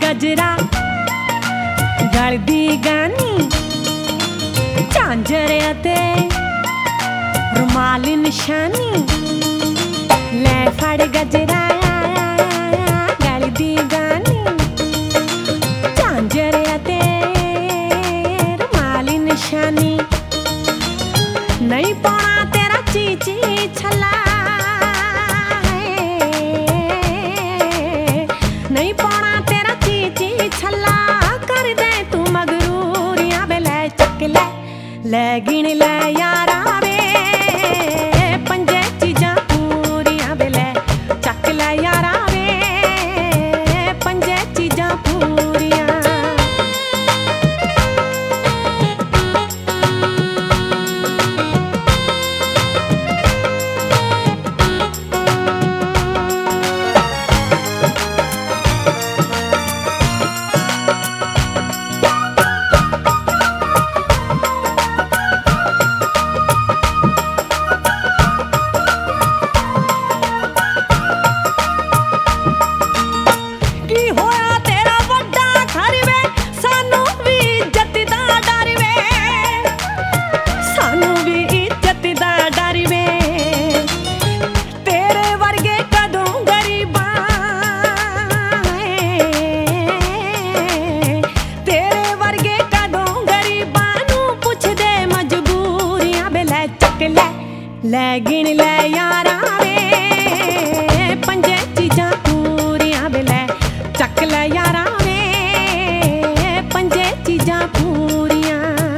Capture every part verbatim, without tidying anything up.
गजरा गल दी गानी झांझर ते रुमाल निशानी लै फड़ गजरा गल दी गानी झांझर ते रुमाल निशानी नहीं पाना तेरा चीची छला नहीं पाना तेरा चीची छला कर दे तू मगरूरियां बे लै चक लै लै गिन लै यारा वे पंजे चीजां पूरियां बे लै चक लै यारा वे पंजे चीजां पूरियां लै गिन लै यारा वे पंजे चीजां पूरियां बे लै चक लै यारा वे पंजे चीजां पूरियां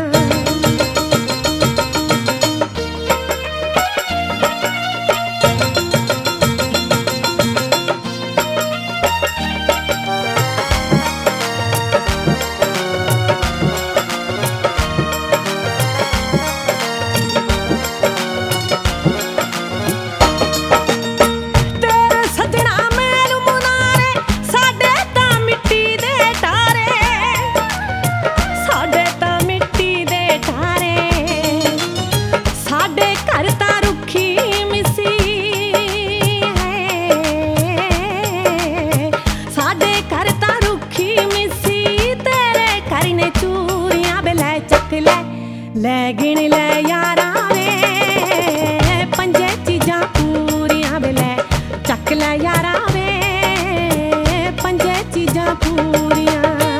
लै गिन लै यारा वे पंजे चीजां पूरियां बे लै चक लै यारा वे पंजे चीजां पूरियां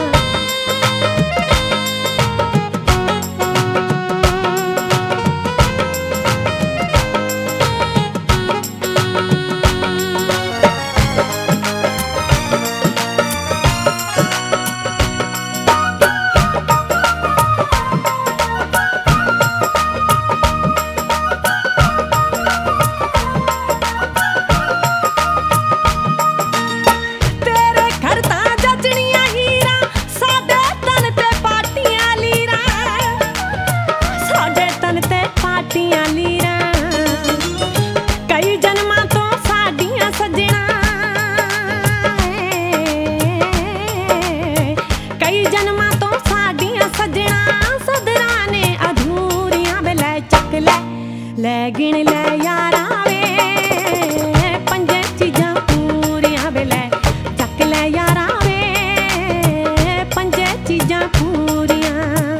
लै गिन लै यारा वे पंजे चीजां पूरियां बे लै चक लै यारा वे पंजे चीजां पूरियां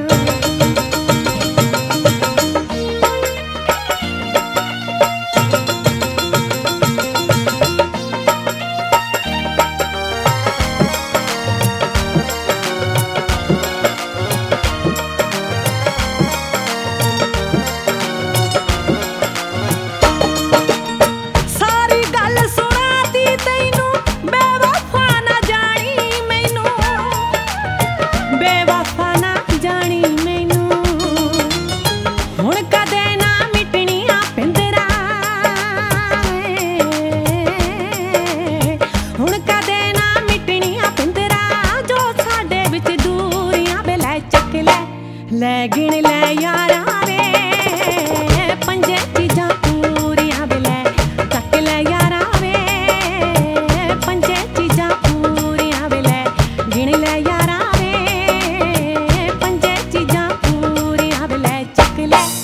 लै गिन लै यारा वे पंजे चीजां पूरियां बे लै चक लै यारा वे पंजे चीजां पूरियां बे लै गिन लै यारा वे पंजे चीजां पूरियां बे लै चक लै